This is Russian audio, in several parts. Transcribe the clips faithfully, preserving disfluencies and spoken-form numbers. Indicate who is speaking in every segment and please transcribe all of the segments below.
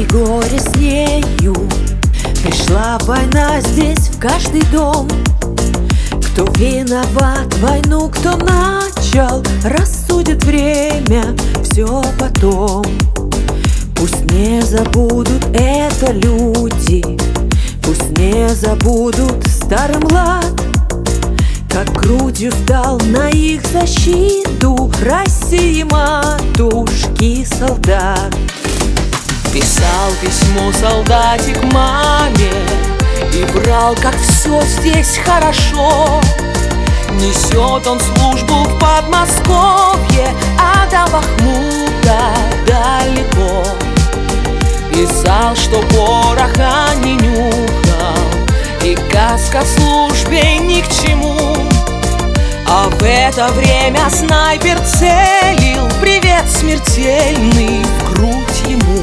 Speaker 1: горе с нею. Пришла война здесь в каждый дом. Кто виноват, войну кто начал, рассудит время все потом. Пусть не забудут это люди, пусть не забудут старый млад, как грудью стал на их защиту России матушки солдат.
Speaker 2: Писал письмо солдатик маме и врал, как все здесь хорошо. Несет он службу в Подмосковье, а до Бахмута далеко. Писал, что пороха не нюхал и каска в службе ни к чему. А в это время снайпер целил привет смертельный в грудь ему.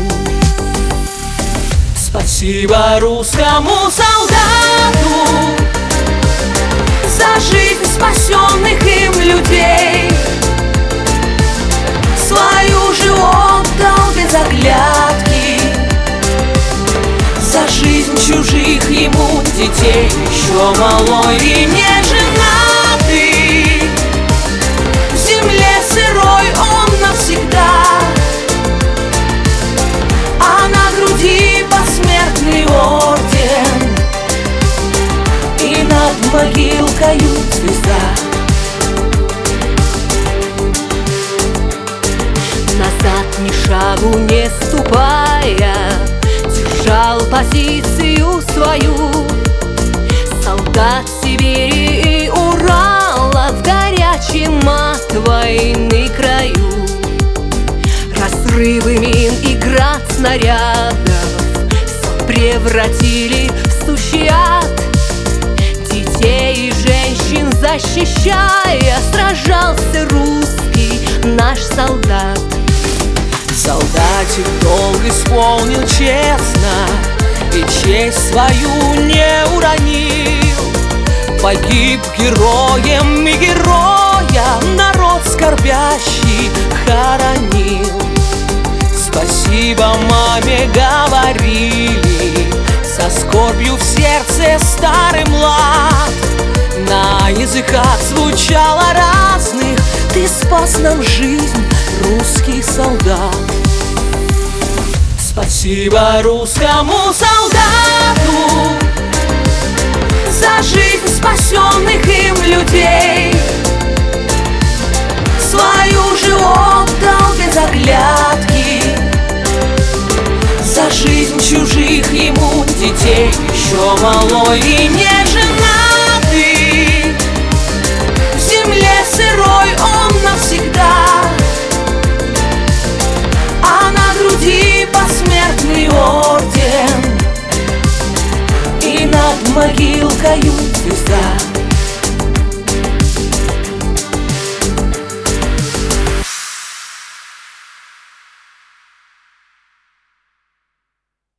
Speaker 2: Спасибо русскому солдату за жизнь спасенных им людей. Свою же отдал без оглядки за жизнь чужих ему детей. Еще малой и не женатый, в земле сырой он навсегда, а на груди посмертный орден и над могилкою звезда.
Speaker 1: Назад ни шагу не ступая, держал позицию свою. Солдат Сибири и Урала в горячем от войны краю. Разрывы мин и град снарядов все превратили в сущий ад. Детей и женщин защищая, сражался русский наш солдат.
Speaker 2: Солдатик долг исполнил честно и честь свою не уронил. Погиб героем, и героя народ скорбящий хоронил. Спасибо маме говорили, со скорбью в сердце старый млад. На языках звучало разных: ты спас нам жизнь, русский солдат. Спасибо русскому солдату за жизнь спасенных им людей. Свою же отдал без оглядки за жизнь чужих ему детей. Еще малой и не женатый, в земле сырой он навсегда, а на груди посмертный орден и над могилкою звезда.